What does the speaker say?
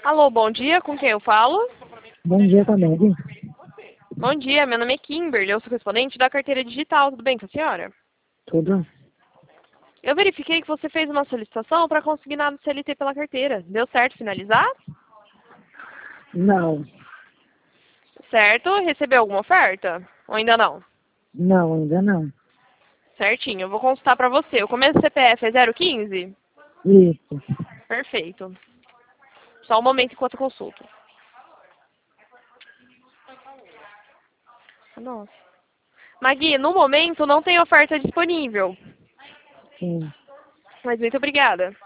Alô, bom dia, com quem eu falo? Bom dia também, viu? Bom dia, meu nome é Kimberly, eu sou correspondente da carteira digital, tudo bem com a senhora? Tudo? Eu verifiquei que você fez uma solicitação para conseguir nada do CLT pela carteira. Deu certo finalizar? Não, Certo, recebeu alguma oferta? Ou ainda não? não, ainda não. Certinho, eu vou consultar para você. O começo do CPF é 015? Isso. Perfeito. Só um momento enquanto eu consulto. Nossa. Magui, no momento não tem oferta disponível. Sim. Mas muito obrigada.